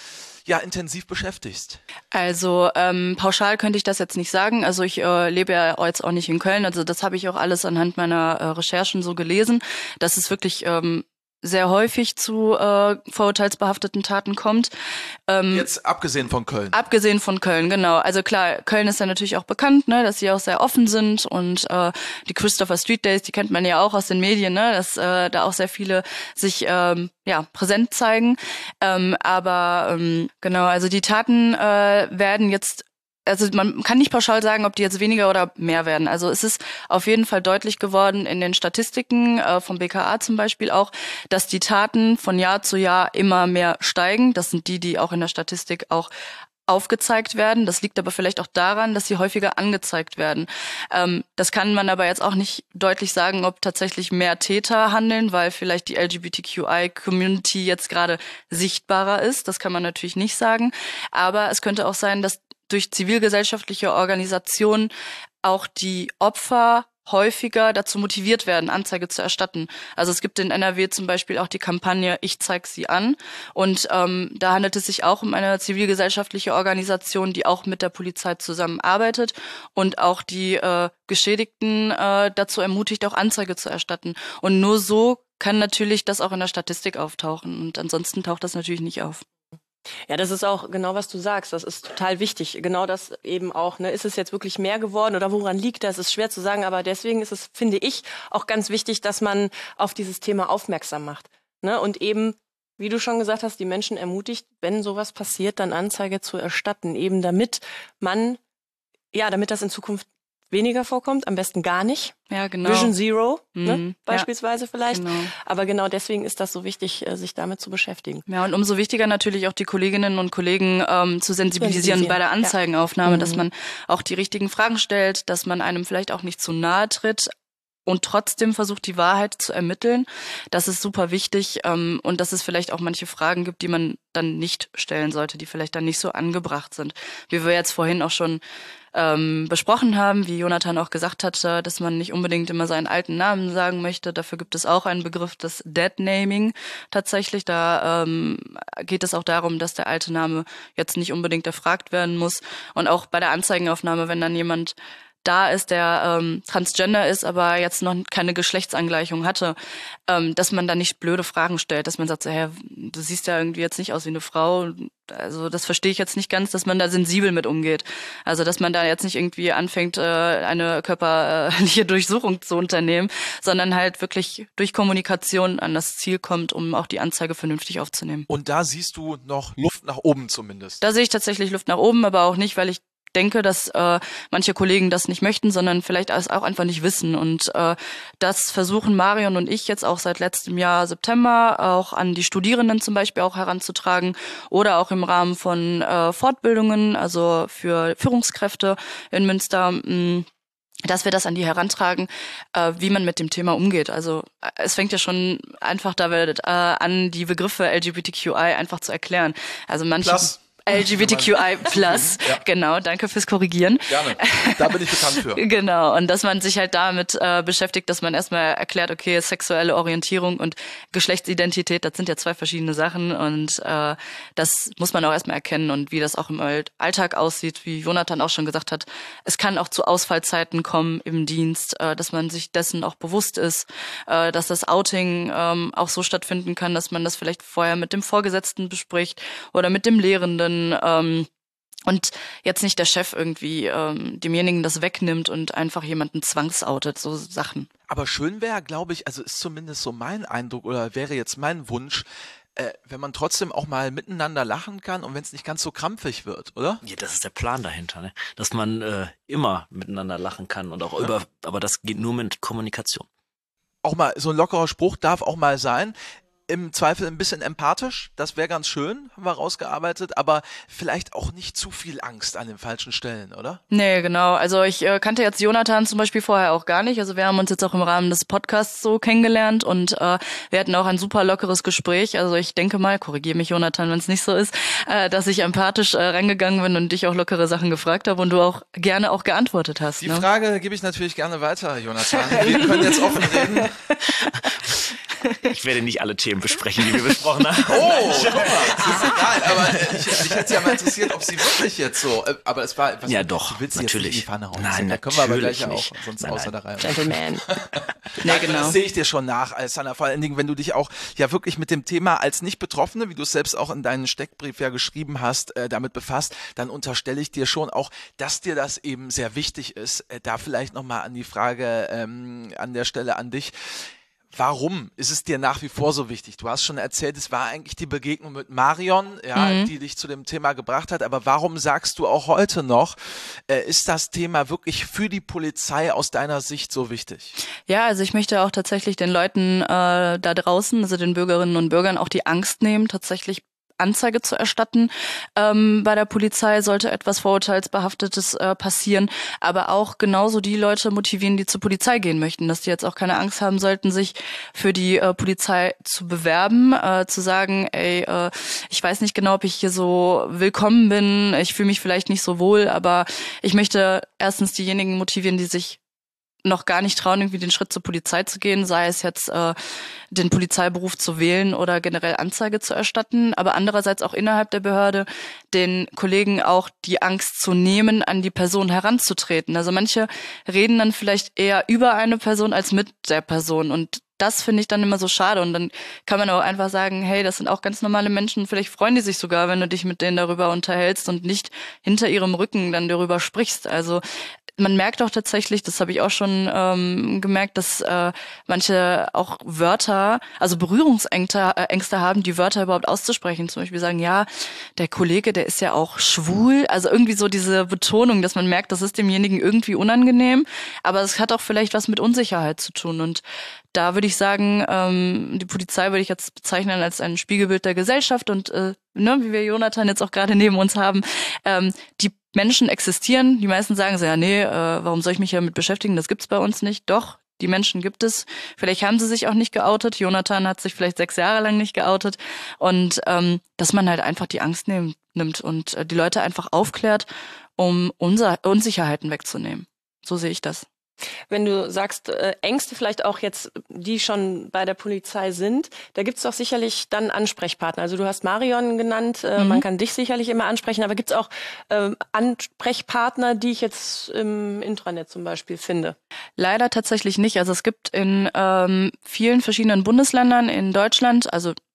ja intensiv beschäftigst? Also ähm, pauschal könnte ich das jetzt nicht sagen. Also ich äh, lebe ja jetzt auch nicht in Köln. Also das habe ich auch alles anhand meiner äh, Recherchen so gelesen, dass es wirklich ähm, sehr häufig zu äh, vorurteilsbehafteten Taten kommt. Ähm, Jetzt abgesehen von Köln. Abgesehen von Köln, genau. Also klar, Köln ist ja natürlich auch bekannt, ne, dass sie auch sehr offen sind und äh, die Christopher Street Days, die kennt man ja auch aus den Medien, ne, dass äh, da auch sehr viele sich ähm, ja präsent zeigen. Ähm, aber ähm, genau, also die Taten äh, werden jetzt Also man kann nicht pauschal sagen, ob die jetzt weniger oder mehr werden. Also es ist auf jeden Fall deutlich geworden in den Statistiken äh, vom B K A zum Beispiel auch, dass die Taten von Jahr zu Jahr immer mehr steigen. Das sind die, die auch in der Statistik auch aufgezeigt werden. Das liegt aber vielleicht auch daran, dass sie häufiger angezeigt werden. Ähm, das kann man aber jetzt auch nicht deutlich sagen, ob tatsächlich mehr Täter handeln, weil vielleicht die L G B T Q I-Community jetzt gerade sichtbarer ist. Das kann man natürlich nicht sagen. Aber es könnte auch sein, dass durch zivilgesellschaftliche Organisationen auch die Opfer häufiger dazu motiviert werden, Anzeige zu erstatten. Also es gibt in N R W zum Beispiel auch die Kampagne Ich zeig sie an. Und ähm, da handelt es sich auch um eine zivilgesellschaftliche Organisation, die auch mit der Polizei zusammenarbeitet und auch die äh, Geschädigten äh, dazu ermutigt, auch Anzeige zu erstatten. Und nur so kann natürlich das auch in der Statistik auftauchen. Und ansonsten taucht das natürlich nicht auf. Ja, das ist auch genau, was du sagst. Das ist total wichtig. Genau das eben auch. Ne? Ist es jetzt wirklich mehr geworden oder woran liegt das? Ist schwer zu sagen, aber deswegen ist es, finde ich, auch ganz wichtig, dass man auf dieses Thema aufmerksam macht. Ne? Und eben, wie du schon gesagt hast, die Menschen ermutigt, wenn sowas passiert, dann Anzeige zu erstatten. Eben damit man, ja, damit das in Zukunft weniger vorkommt, am besten gar nicht. Ja, genau. Vision Zero, mhm. ne? Beispielsweise ja, vielleicht. Genau. Aber genau deswegen ist das so wichtig, sich damit zu beschäftigen. Ja, und umso wichtiger natürlich auch die Kolleginnen und Kollegen ähm, zu sensibilisieren, sensibilisieren bei der Anzeigenaufnahme, ja. dass mhm. man auch die richtigen Fragen stellt, dass man einem vielleicht auch nicht zu nahe tritt und trotzdem versucht, die Wahrheit zu ermitteln. Das ist super wichtig ähm, und dass es vielleicht auch manche Fragen gibt, die man dann nicht stellen sollte, die vielleicht dann nicht so angebracht sind. Wie wir jetzt vorhin auch schon ähm, besprochen haben, wie Jonathan auch gesagt hat, dass man nicht unbedingt immer seinen alten Namen sagen möchte. Dafür gibt es auch einen Begriff des Dead-Naming tatsächlich. Da ähm, geht es auch darum, dass der alte Name jetzt nicht unbedingt erfragt werden muss. Und auch bei der Anzeigenaufnahme, wenn dann jemand da ist, der ähm, Transgender ist, aber jetzt noch keine Geschlechtsangleichung hatte, ähm, dass man da nicht blöde Fragen stellt, dass man sagt, so, hey, du siehst ja irgendwie jetzt nicht aus wie eine Frau. Also das verstehe ich jetzt nicht ganz, dass man da sensibel mit umgeht. Also dass man da jetzt nicht irgendwie anfängt, äh, eine körperliche Durchsuchung zu unternehmen, sondern halt wirklich durch Kommunikation an das Ziel kommt, um auch die Anzeige vernünftig aufzunehmen. Und da siehst du noch Luft nach oben zumindest? Da sehe ich tatsächlich Luft nach oben, aber auch nicht, weil ich denke, dass äh, manche Kollegen das nicht möchten, sondern vielleicht auch einfach nicht wissen. Und äh, das versuchen Marion und ich jetzt auch seit letztem Jahr September auch an die Studierenden zum Beispiel auch heranzutragen oder auch im Rahmen von äh, Fortbildungen, also für Führungskräfte in Münster, mh, dass wir das an die herantragen, äh, wie man mit dem Thema umgeht. Also äh, es fängt ja schon einfach damit äh, an, die Begriffe L G B T Q I einfach zu erklären. Also manche Plus. L G B T Q I plus, ja. Genau, danke fürs Korrigieren. Gerne, da bin ich bekannt für. Genau, und dass man sich halt damit äh, beschäftigt, dass man erstmal erklärt, okay, sexuelle Orientierung und Geschlechtsidentität, das sind ja zwei verschiedene Sachen und äh, das muss man auch erstmal erkennen und wie das auch im Alltag aussieht, wie Jonathan auch schon gesagt hat, es kann auch zu Ausfallzeiten kommen im Dienst, äh, dass man sich dessen auch bewusst ist, äh, dass das Outing ähm, auch so stattfinden kann, dass man das vielleicht vorher mit dem Vorgesetzten bespricht oder mit dem Lehrenden, Ähm, und jetzt nicht der Chef irgendwie ähm, demjenigen das wegnimmt und einfach jemanden zwangsoutet, so Sachen. Aber schön wäre, glaube ich, also ist zumindest so mein Eindruck oder wäre jetzt mein Wunsch, äh, wenn man trotzdem auch mal miteinander lachen kann und wenn es nicht ganz so krampfig wird, oder? Ja, das ist der Plan dahinter, ne? Dass man äh, immer miteinander lachen kann und auch ja. über, aber das geht nur mit Kommunikation. Auch mal so ein lockerer Spruch darf auch mal sein. Im Zweifel ein bisschen empathisch, das wäre ganz schön, haben wir rausgearbeitet, aber vielleicht auch nicht zu viel Angst an den falschen Stellen, oder? Nee, genau. Also ich äh, kannte jetzt Jonathan zum Beispiel vorher auch gar nicht. Also wir haben uns jetzt auch im Rahmen des Podcasts so kennengelernt und äh, wir hatten auch ein super lockeres Gespräch. Also ich denke mal, korrigiere mich Jonathan, wenn es nicht so ist, äh, dass ich empathisch äh, reingegangen bin und dich auch lockere Sachen gefragt habe und du auch gerne auch geantwortet hast. Die ne? Frage gebe ich natürlich gerne weiter, Jonathan. Wir können jetzt offen reden. Ich werde nicht alle Themen besprechen, die wir besprochen haben. Oh, guck mal, das ist egal, aber ich, mich hätte ja mal interessiert, ob sie wirklich jetzt so, aber es war, was, ja doch, du willst natürlich. Jetzt nicht in die Pfanne hauen. Nein, da können wir aber gleich nicht. auch, sonst nein, außer nein. der Reihe. Gentleman. Ja, genau. Das sehe ich dir schon nach, Alessandra, vor allen Dingen, wenn du dich auch ja wirklich mit dem Thema als Nicht-Betroffene, wie du es selbst auch in deinen Steckbrief ja geschrieben hast, äh, damit befasst, dann unterstelle ich dir schon auch, dass dir das eben sehr wichtig ist. Äh, da vielleicht nochmal an die Frage ähm, an der Stelle an dich. Warum ist es dir nach wie vor so wichtig? Du hast schon erzählt, es war eigentlich die Begegnung mit Marion, ja, mhm. die dich zu dem Thema gebracht hat. Aber warum sagst du auch heute noch, äh, ist das Thema wirklich für die Polizei aus deiner Sicht so wichtig? Ja, also ich möchte auch tatsächlich den Leuten äh, da draußen, also den Bürgerinnen und Bürgern, auch die Angst nehmen, tatsächlich Anzeige zu erstatten. Ähm, bei der Polizei sollte etwas Vorurteilsbehaftetes äh, passieren, aber auch genauso die Leute motivieren, die zur Polizei gehen möchten, dass die jetzt auch keine Angst haben sollten, sich für die äh, Polizei zu bewerben, äh, zu sagen, ey, äh, ich weiß nicht genau, ob ich hier so willkommen bin, ich fühle mich vielleicht nicht so wohl, aber ich möchte erstens diejenigen motivieren, die sich noch gar nicht trauen, irgendwie den Schritt zur Polizei zu gehen, sei es jetzt äh, den Polizeiberuf zu wählen oder generell Anzeige zu erstatten, aber andererseits auch innerhalb der Behörde den Kollegen auch die Angst zu nehmen, an die Person heranzutreten. Also manche reden dann vielleicht eher über eine Person als mit der Person und das finde ich dann immer so schade und dann kann man auch einfach sagen, hey, das sind auch ganz normale Menschen, vielleicht freuen die sich sogar, wenn du dich mit denen darüber unterhältst und nicht hinter ihrem Rücken dann darüber sprichst. Also man merkt auch tatsächlich, das habe ich auch schon ähm, gemerkt, dass äh, manche auch Wörter, also Berührungsängste äh, Ängste haben, die Wörter überhaupt auszusprechen. Zum Beispiel sagen, ja, der Kollege, der ist ja auch schwul. Also irgendwie so diese Betonung, dass man merkt, das ist demjenigen irgendwie unangenehm. Aber es hat auch vielleicht was mit Unsicherheit zu tun. Und da würde ich sagen, ähm, die Polizei würde ich jetzt bezeichnen als ein Spiegelbild der Gesellschaft. Und äh, ne, wie wir Jonathan jetzt auch gerade neben uns haben, ähm, die Menschen existieren. Die meisten sagen so, ja, nee, äh, warum soll ich mich damit beschäftigen? Das gibt's bei uns nicht. Doch, die Menschen gibt es. Vielleicht haben sie sich auch nicht geoutet. Jonathan hat sich vielleicht sechs Jahre lang nicht geoutet. Und ähm, dass man halt einfach die Angst nehm, nimmt und äh, die Leute einfach aufklärt, um unser Unsicherheiten wegzunehmen. So sehe ich das. Wenn du sagst, äh, Ängste vielleicht auch jetzt, die schon bei der Polizei sind, da gibt es doch sicherlich dann Ansprechpartner. Also du hast Marion genannt, äh, mhm. man kann dich sicherlich immer ansprechen, aber gibt es auch äh, Ansprechpartner, die ich jetzt im Intranet zum Beispiel finde? Leider tatsächlich nicht. Also es gibt in ähm, vielen verschiedenen Bundesländern in Deutschland, also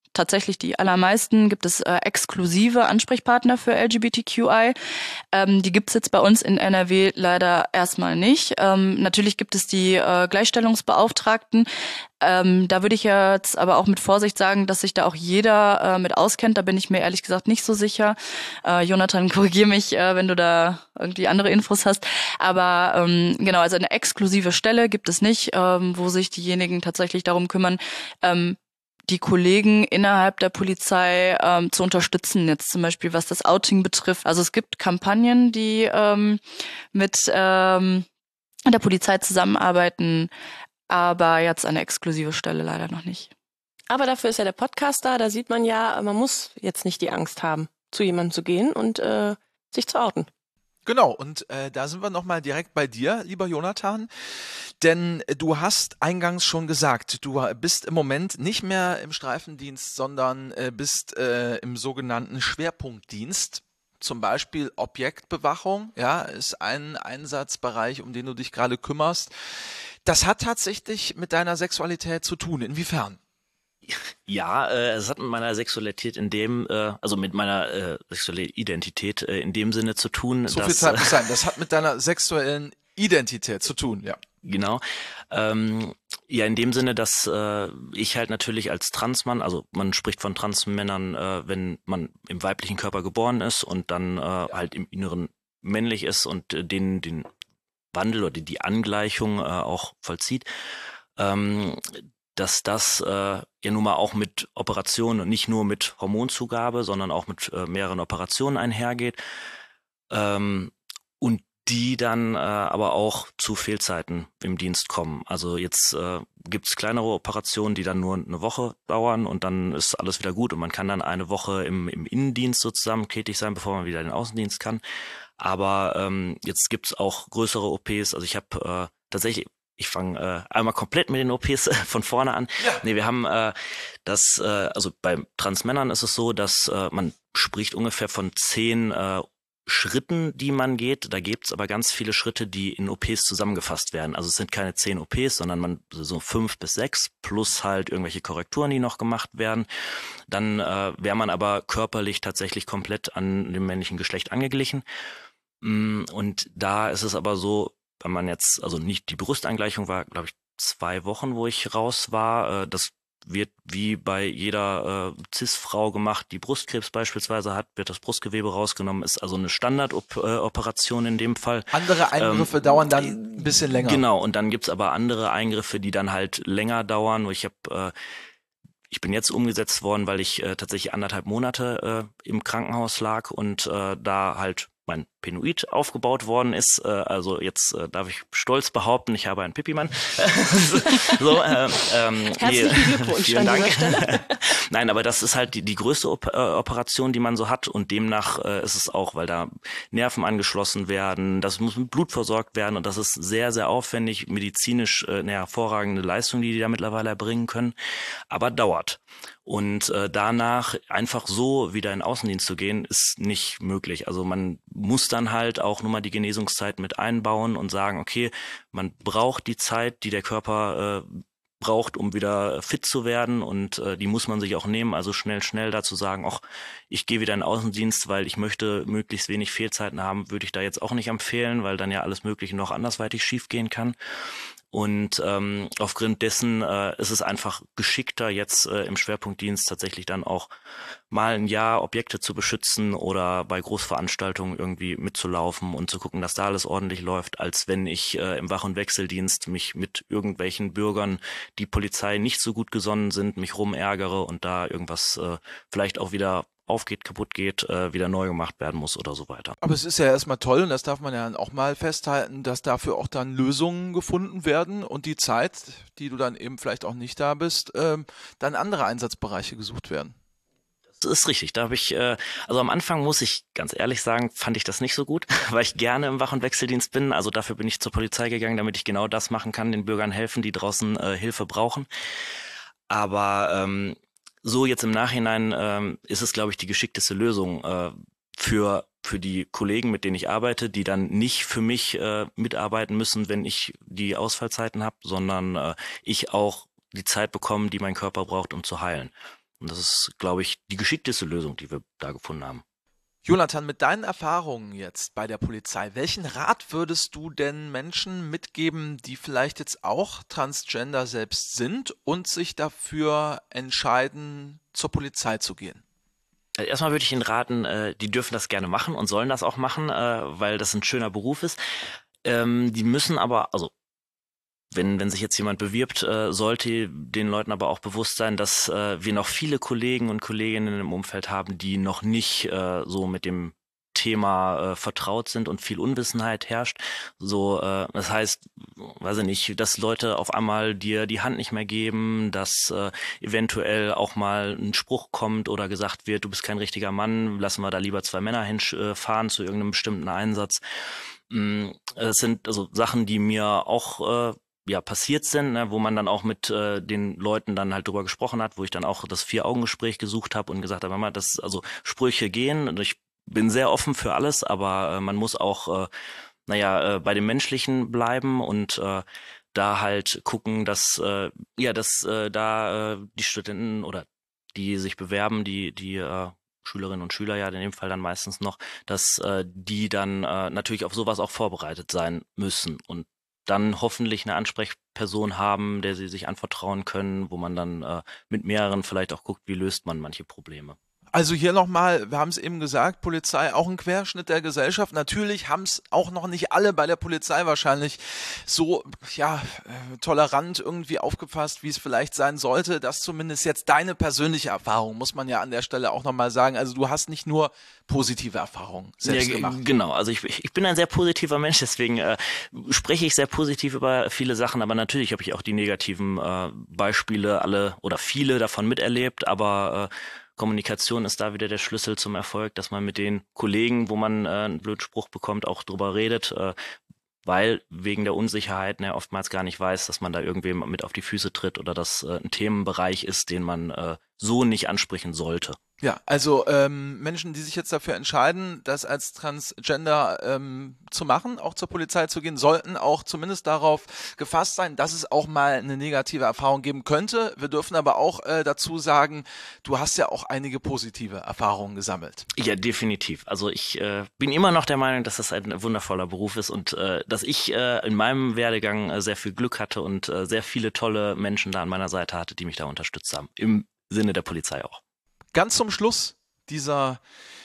tatsächlich die allermeisten, gibt es äh, exklusive Ansprechpartner für L G B T Q I. Ähm, die gibt es jetzt bei uns in N R W leider erstmal nicht. Ähm, natürlich gibt es die äh, Gleichstellungsbeauftragten. Ähm, da würde ich jetzt aber auch mit Vorsicht sagen, dass sich da auch jeder äh, mit auskennt. Da bin ich mir ehrlich gesagt nicht so sicher. Äh, Jonathan, korrigier mich, äh, wenn du da irgendwie andere Infos hast. Aber ähm, genau, also eine exklusive Stelle gibt es nicht, ähm, wo sich diejenigen tatsächlich darum kümmern, ähm, die Kollegen innerhalb der Polizei ähm, zu unterstützen, jetzt zum Beispiel was das Outing betrifft. Also es gibt Kampagnen, die ähm, mit ähm, der Polizei zusammenarbeiten, aber jetzt eine exklusive Stelle leider noch nicht. Aber dafür ist ja der Podcast da, da sieht man ja, man muss jetzt nicht die Angst haben, zu jemandem zu gehen und äh, sich zu outen. Genau, und äh, da sind wir nochmal direkt bei dir, lieber Jonathan, denn du hast eingangs schon gesagt, du bist im Moment nicht mehr im Streifendienst, sondern äh, bist äh, im sogenannten Schwerpunktdienst. Zum Beispiel Objektbewachung, ja, ist ein Einsatzbereich, um den du dich gerade kümmerst. Das hat tatsächlich mit deiner Sexualität zu tun. Inwiefern? Ja, äh, es hat mit meiner Sexualität in dem, äh, also mit meiner äh, sexuellen Identität äh, in dem Sinne zu tun. So dass, viel Zeit muss sein. Das hat mit deiner sexuellen Identität zu tun, ja. Genau. Ähm, ja, in dem Sinne, dass äh, ich halt natürlich als Transmann, also man spricht von Transmännern, äh, wenn man im weiblichen Körper geboren ist und dann äh, ja. halt im Inneren männlich ist und äh, den, den Wandel oder die Angleichung äh, auch vollzieht, ähm, dass das äh, ja nun mal auch mit Operationen und nicht nur mit Hormonzugabe, sondern auch mit äh, mehreren Operationen einhergeht ähm, und die dann äh, aber auch zu Fehlzeiten im Dienst kommen. Also jetzt äh, gibt's kleinere Operationen, die dann nur eine Woche dauern und dann ist alles wieder gut und man kann dann eine Woche im, im Innendienst sozusagen tätig sein, bevor man wieder in den Außendienst kann. Aber ähm, jetzt gibt's auch größere O Ps. Also ich habe äh, tatsächlich Ich fange äh, einmal komplett mit den O Ps äh, von vorne an. Ja. Nee, wir haben äh, das, äh, also bei Transmännern ist es so, dass äh, man spricht ungefähr von zehn äh, Schritten, die man geht. Da gibt's aber ganz viele Schritte, die in O Ps zusammengefasst werden. Also es sind keine zehn O Ps, sondern man so fünf bis sechs plus halt irgendwelche Korrekturen, die noch gemacht werden. Dann äh, wäre man aber körperlich tatsächlich komplett an dem männlichen Geschlecht angeglichen. Und da ist es aber so, wenn man jetzt, also nicht die Brustangleichung war, glaube ich, zwei Wochen, wo ich raus war. Das wird wie bei jeder äh, Cis-Frau gemacht, die Brustkrebs beispielsweise hat, wird das Brustgewebe rausgenommen, ist also eine Standardoperation in dem Fall. Andere Eingriffe ähm, dauern dann ein bisschen länger. Genau, und dann gibt's aber andere Eingriffe, die dann halt länger dauern. Ich habe äh, Ich bin jetzt umgesetzt worden, weil ich äh, tatsächlich anderthalb Monate äh, im Krankenhaus lag und äh, da halt mein Penoid aufgebaut worden ist. Äh, also jetzt äh, darf ich stolz behaupten, ich habe einen Pipi-Mann. so, äh, ähm, Herzlichen nee, Glückwunsch vielen an Dank. dieser Stelle. Nein, aber das ist halt die, die größte Op- äh, Operation, die man so hat und demnach äh, ist es auch, weil da Nerven angeschlossen werden, das muss mit Blut versorgt werden und das ist sehr, sehr aufwendig, medizinisch äh, eine hervorragende Leistung, die die da mittlerweile erbringen können, aber dauert. Und äh, danach einfach so wieder in den Außendienst zu gehen, ist nicht möglich. Also man muss dann halt auch nur mal die Genesungszeit mit einbauen und sagen, okay, man braucht die Zeit, die der Körper äh, braucht, um wieder fit zu werden und äh, die muss man sich auch nehmen. Also schnell, schnell dazu sagen, ach, ich gehe wieder in den Außendienst, weil ich möchte möglichst wenig Fehlzeiten haben, würde ich da jetzt auch nicht empfehlen, weil dann ja alles Mögliche noch andersweitig schief gehen kann. Und ähm, aufgrund dessen äh, ist es einfach geschickter, jetzt äh, im Schwerpunktdienst tatsächlich dann auch mal ein Jahr Objekte zu beschützen oder bei Großveranstaltungen irgendwie mitzulaufen und zu gucken, dass da alles ordentlich läuft, als wenn ich äh, im Wach- und Wechseldienst mich mit irgendwelchen Bürgern, die Polizei nicht so gut gesonnen sind, mich rumärgere und da irgendwas äh, vielleicht auch wieder aufgeht, kaputt geht, äh, wieder neu gemacht werden muss oder so weiter. Aber es ist ja erstmal toll und das darf man ja auch mal festhalten, dass dafür auch dann Lösungen gefunden werden und die Zeit, die du dann eben vielleicht auch nicht da bist, ähm, dann andere Einsatzbereiche gesucht werden. Das ist richtig. Da habe ich, äh, also am Anfang muss ich ganz ehrlich sagen, fand ich das nicht so gut, weil ich gerne im Wach- und Wechseldienst bin. Also dafür bin ich zur Polizei gegangen, damit ich genau das machen kann, den Bürgern helfen, die draußen äh, Hilfe brauchen. Aber ähm, so jetzt im Nachhinein ähm, ist es, glaube ich, die geschickteste Lösung äh, für für die Kollegen, mit denen ich arbeite, die dann nicht für mich äh, mitarbeiten müssen, wenn ich die Ausfallzeiten habe, sondern äh, ich auch die Zeit bekomme, die mein Körper braucht, um zu heilen. Und das ist, glaube ich, die geschickteste Lösung, die wir da gefunden haben. Jonathan, mit deinen Erfahrungen jetzt bei der Polizei, welchen Rat würdest du denn Menschen mitgeben, die vielleicht jetzt auch Transgender selbst sind und sich dafür entscheiden, zur Polizei zu gehen? Erstmal würde ich Ihnen raten, äh, die dürfen das gerne machen und sollen das auch machen, äh, weil das ein schöner Beruf ist. Ähm, die müssen aber, also wenn wenn sich jetzt jemand bewirbt, äh, sollte den Leuten aber auch bewusst sein, dass äh, wir noch viele Kollegen und Kolleginnen im Umfeld haben, die noch nicht äh, so mit dem Thema äh, vertraut sind und viel Unwissenheit herrscht. So, äh, das heißt, weiß ich nicht, dass Leute auf einmal dir die Hand nicht mehr geben, dass äh, eventuell auch mal ein Spruch kommt oder gesagt wird, du bist kein richtiger Mann, lassen wir da lieber zwei Männer hinfahren zu irgendeinem bestimmten Einsatz. Mm, das sind also Sachen, die mir auch äh, ja passiert sind, ne, wo man dann auch mit äh, den Leuten dann halt drüber gesprochen hat, wo ich dann auch das Vier-Augen-Gespräch gesucht habe und gesagt habe, Mama, das also Sprüche gehen und ich bin sehr offen für alles, aber äh, man muss auch, äh, naja, äh, bei dem Menschlichen bleiben und äh, da halt gucken, dass äh, ja, dass äh, da äh, die Studenten oder die sich bewerben, die die äh, Schülerinnen und Schüler ja in dem Fall dann meistens noch, dass äh, die dann äh, natürlich auf sowas auch vorbereitet sein müssen und dann hoffentlich eine Ansprechperson haben, der sie sich anvertrauen können, wo man dann äh, mit mehreren vielleicht auch guckt, wie löst man manche Probleme. Also hier nochmal, wir haben es eben gesagt, Polizei auch ein Querschnitt der Gesellschaft. Natürlich haben es auch noch nicht alle bei der Polizei wahrscheinlich so ja tolerant irgendwie aufgefasst, wie es vielleicht sein sollte. Das zumindest jetzt deine persönliche Erfahrung, muss man ja an der Stelle auch nochmal sagen. Also du hast nicht nur positive Erfahrungen selbst ja, gemacht. Genau, also ich, ich bin ein sehr positiver Mensch, deswegen äh, spreche ich sehr positiv über viele Sachen, aber natürlich habe ich auch die negativen äh, Beispiele alle oder viele davon miterlebt, aber äh, Kommunikation ist da wieder der Schlüssel zum Erfolg, dass man mit den Kollegen, wo man äh, einen blöden Spruch bekommt, auch drüber redet, äh, weil wegen der Unsicherheit ne, oftmals gar nicht weiß, dass man da irgendwem mit auf die Füße tritt oder dass äh, ein Themenbereich ist, den man äh, so nicht ansprechen sollte. Ja, also ähm, Menschen, die sich jetzt dafür entscheiden, das als Transgender ähm, zu machen, auch zur Polizei zu gehen, sollten auch zumindest darauf gefasst sein, dass es auch mal eine negative Erfahrung geben könnte. Wir dürfen aber auch äh, dazu sagen, du hast ja auch einige positive Erfahrungen gesammelt. Ja, definitiv. Also ich äh, bin immer noch der Meinung, dass das ein wundervoller Beruf ist und äh, dass ich äh, in meinem Werdegang äh, sehr viel Glück hatte und äh, sehr viele tolle Menschen da an meiner Seite hatte, die mich da unterstützt haben. Im Sinne der Polizei auch. Ganz zum Schluss dieser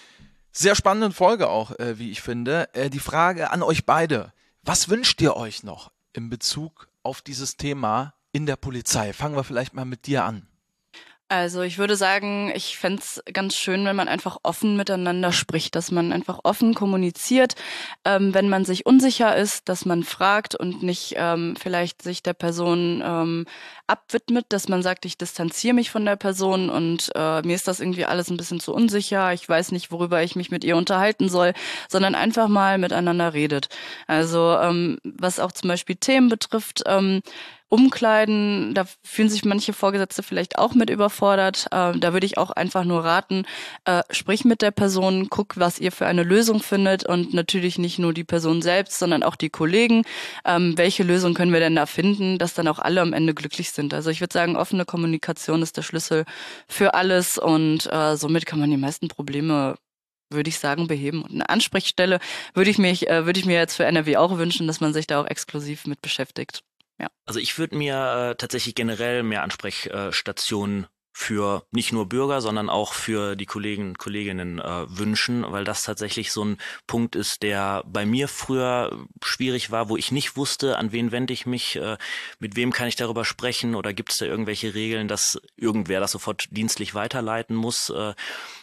sehr spannenden Folge auch, äh, wie ich finde, äh, die Frage an euch beide. Was wünscht ihr euch noch in Bezug auf dieses Thema in der Polizei? Fangen wir vielleicht mal mit dir an. Also ich würde sagen, ich fände es ganz schön, wenn man einfach offen miteinander spricht, dass man einfach offen kommuniziert, ähm, wenn man sich unsicher ist, dass man fragt und nicht ähm, vielleicht sich der Person ähm, abwidmet, dass man sagt, ich distanziere mich von der Person und äh, mir ist das irgendwie alles ein bisschen zu unsicher, ich weiß nicht, worüber ich mich mit ihr unterhalten soll, sondern einfach mal miteinander redet. Also ähm, was auch zum Beispiel Themen betrifft, ähm, Umkleiden, da fühlen sich manche Vorgesetzte vielleicht auch mit überfordert. Äh, da würde ich auch einfach nur raten, äh, sprich mit der Person, guck, was ihr für eine Lösung findet und natürlich nicht nur die Person selbst, sondern auch die Kollegen. Ähm, welche Lösung können wir denn da finden, dass dann auch alle am Ende glücklich sind? Also ich würde sagen, offene Kommunikation ist der Schlüssel für alles und äh, somit kann man die meisten Probleme, würde ich sagen, beheben. Und eine Ansprechstelle würde ich mich, äh, würde ich mir jetzt für N R W auch wünschen, dass man sich da auch exklusiv mit beschäftigt. Ja. Also ich würde mir äh, tatsächlich generell mehr Ansprechstationen für nicht nur Bürger, sondern auch für die Kollegen und Kolleginnen äh, wünschen, weil das tatsächlich so ein Punkt ist, der bei mir früher schwierig war, wo ich nicht wusste, an wen wende ich mich, äh, mit wem kann ich darüber sprechen oder gibt es da irgendwelche Regeln, dass irgendwer das sofort dienstlich weiterleiten muss. Äh,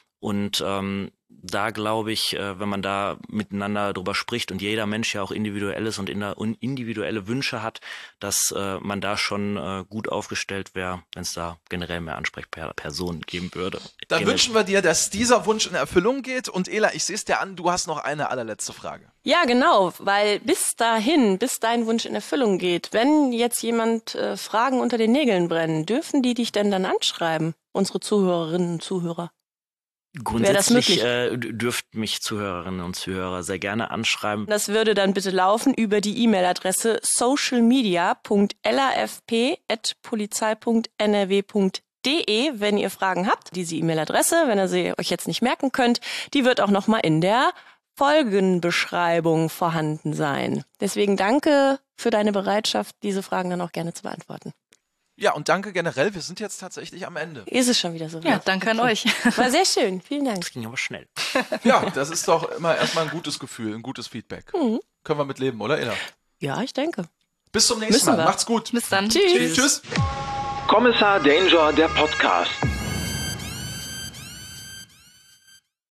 und ähm, da glaube ich, äh, wenn man da miteinander drüber spricht und jeder Mensch ja auch individuell ist und individuelle Wünsche hat, dass äh, man da schon äh, gut aufgestellt wäre, wenn es da generell mehr Ansprechpersonen geben würde. Dann Generell. wünschen wir dir, dass dieser Wunsch in Erfüllung geht. Und Ela, ich sehe es dir an, du hast noch eine allerletzte Frage. Ja, genau, weil bis dahin, bis dein Wunsch in Erfüllung geht, wenn jetzt jemand äh, Fragen unter den Nägeln brennen, dürfen die dich denn dann anschreiben, unsere Zuhörerinnen und Zuhörer? Grundsätzlich äh, dürft mich Zuhörerinnen und Zuhörer sehr gerne anschreiben. Das würde dann bitte laufen über die E-Mail-Adresse socialmedia punkt l a f p at polizei punkt n r w punkt de, wenn ihr Fragen habt. Diese E-Mail-Adresse, wenn ihr sie euch jetzt nicht merken könnt, die wird auch nochmal in der Folgenbeschreibung vorhanden sein. Deswegen danke für deine Bereitschaft, diese Fragen dann auch gerne zu beantworten. Ja, und danke generell. Wir sind jetzt tatsächlich am Ende. Ist es schon wieder so? Ja, danke okay. an euch. War sehr schön. Vielen Dank. Das ging aber schnell. Ja, das ist doch immer erstmal ein gutes Gefühl, ein gutes Feedback. Mhm. Können wir mit leben, oder, Ella? Ja, ich denke. Bis zum nächsten Müssen Mal. wir. Macht's gut. Bis dann. Tschüss. Tschüss. Kommissar Danger, der Podcast.